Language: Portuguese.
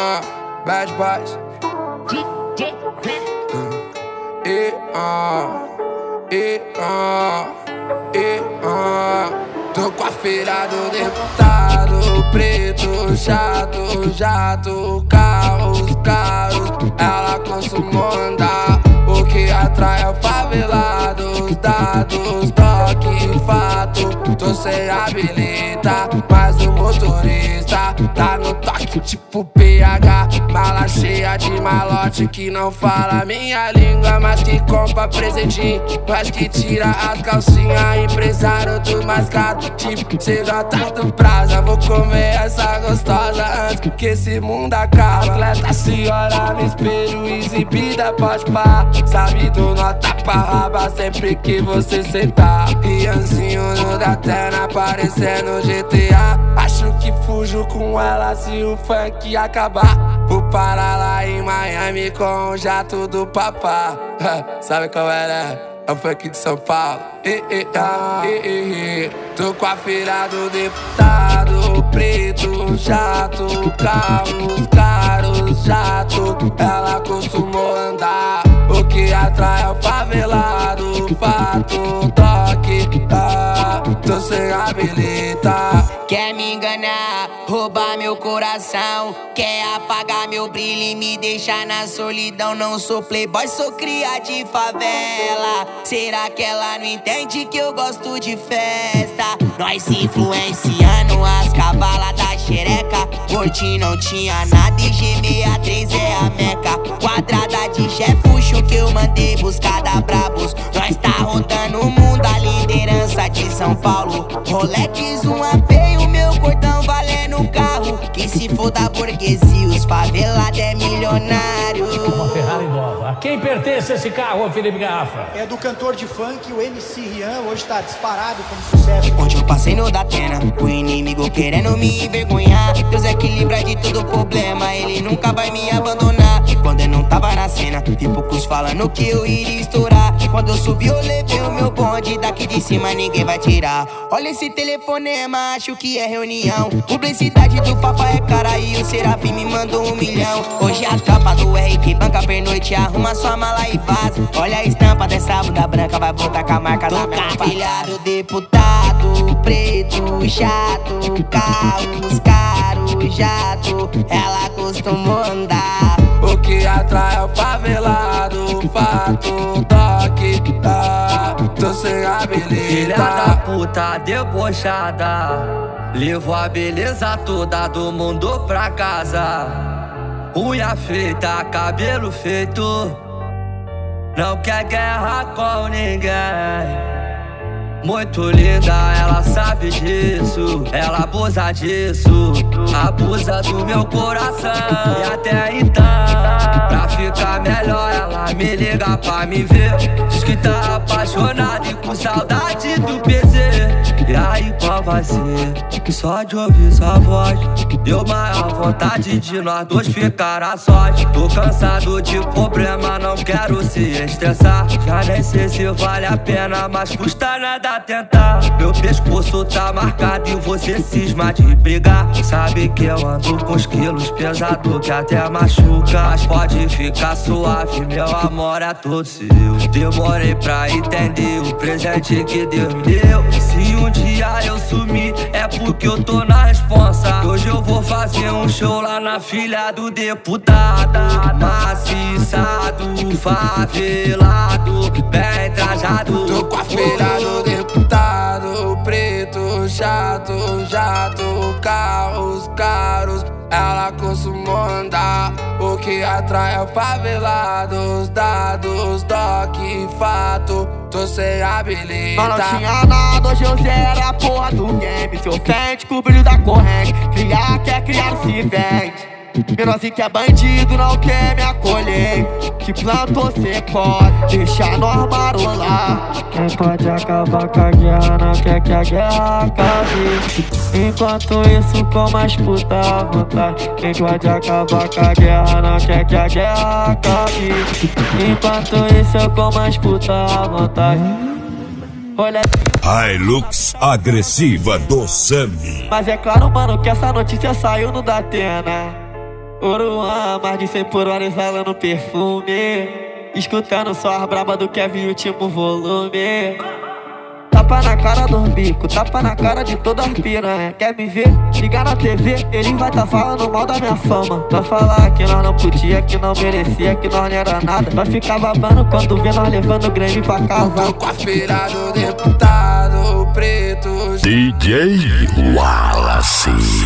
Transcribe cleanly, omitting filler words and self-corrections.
Bad Boys. Tô com a feira do deputado, preto, chato, jato, carros caros. Ela costuma andar, o que atrai é o favelado. Os dados, toque, fato. Tô sem habilita, mas o motorista tá no toque tipo PH. Mala cheia de malote que não fala minha língua, mas que compra presentinho, mas que tira as calcinhas. Empresário do mais caro, tipo CJ do Praza. Vou comer essa gostosa antes que esse mundo acabe. Atleta se olha no espelho, exibida pode pá. Sabe do nota pra raba sempre que você sentar. Rianzinho no Datena parecendo GTA. Acho que fujo com ela se o funk acabar. Vou parar lá em Miami com o jato do papá. Sabe qual é? É o funk de São Paulo. Tô com a feira do deputado, preto, chato, carros caros, jato. Ela costumou andar, o que atrai é o favelado. Fato, toque, tô sem habilita. Quer me enganar, roubar meu coração, quer apagar meu brilho e me deixar na solidão. Não sou playboy, sou cria de favela. Será que ela não entende que eu gosto de festa? Nós se influenciando as cavalas da xereca. Gordinho não tinha nada e G63 é a meca. Quadrada de chefucho que eu mandei buscar da Brabos. Nós tá rodando o mundo, a liderança de São Paulo. Rolex, um AP e o meu cordão valendo um carro. Que se for da burguesia, os favelados é milionário. Uma Ferrari nova. A quem pertence esse carro, Felipe Garrafa? É do cantor de funk, o MC Rian. Hoje tá disparado como sucesso. Onde eu passei no Datena, o inimigo querendo me envergonhar. Deus equilibra de todo problema, ele nunca vai me abandonar. Quando eu não tava na cena, e poucos falando que eu iria estourar. Quando eu subi eu levei o meu bonde, daqui de cima ninguém vai tirar. Olha esse telefonema, acho que é reunião. Publicidade do Fafa é cara e o Serafim me mandou 1 milhão. Hoje a tropa do RP banca pernoite, arruma sua mala e vaza. Olha a estampa dessa bunda branca, vai voltar com a marca da minha filha. Deputado, preto, chato, carros caros, jato. Ela costumou andar, o que atrai é o favelado. Fato, toque, tô sem habilita. Filha da puta debochada, levou a beleza toda do mundo pra casa. Unha feita, cabelo feito, não quer guerra com ninguém. Muito linda, ela sabe disso, ela abusa disso, abusa do meu coração. E até então, pra ficar melhor, ela me liga pra me ver. Diz que tá apaixonada e com saudade do PC. E aí qual vai ser? Que só de ouvir sua voz deu maior vontade de nós dois ficar a sós. Tô cansado de problema, não quero se estressar. Já nem sei se vale a pena, mas custa nada tentar. Meu pescoço tá marcado e você cisma de brigar. Sabe que eu ando com os quilos pesado que até machuca. Mas pode ficar suave, meu amor é todo seu. Demorei pra entender o presente que Deus me deu. Se um dia eu sumir é porque eu tô na responsa. Hoje eu vou fazer um show lá na filha do deputado. Maciçado, favelado, bem trajado. Tô com a feira do deputado, preto, chato, jato, carros caros. Ela costumou andar, o que atrai é o favelado. Os dados, toque, fato, tô sem habilita. Mas não tinha nada, hoje eu zero a porra do game. Se ofende com o brilho da corrente, criar quer criar se vende. Menorzinho que é bandido não quer me acolher. Que plantou cê pode deixar no armário lá. Quem pode acabar com a guerra não quer que a guerra acabe. Enquanto isso com mais puta à vontade. Quem pode acabar com a guerra não quer que a guerra acabe. Enquanto isso eu com mais puta à vontade. Olha Hilux agressiva do Sami. Mas é claro, mano, que essa notícia saiu no Datena. Oruan, mais de 100 por hora exalando perfume. Escutando só as braba do Kevin, último volume. Tapa na cara do bico, tapa na cara de todas as piranha. Quer me ver? Liga na TV, ele vai tá falando mal da minha fama. Vai falar que nós não podia, que não merecia, que nós não era nada. Vai ficar babando quando vê nós levando o Grêmio pra casa. Tô com a filha do deputado preto. DJ Wallace.